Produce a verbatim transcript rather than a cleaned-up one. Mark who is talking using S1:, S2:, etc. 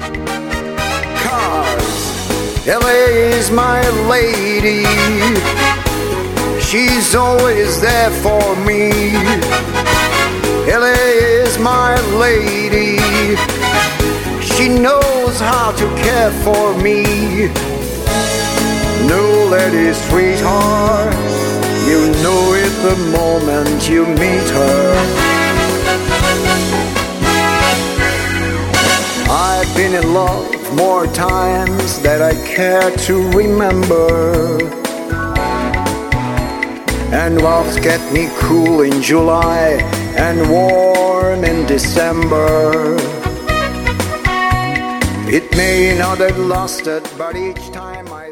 S1: 'Cause L A is my lady, she's always there for me. L A is my lady, she knows how to care for me. No lady sweetheart, you know it the moment you meet her. I've been in love more times than I care to remember, and loves get me cool in July and warm in December. It may not have lasted, but each time I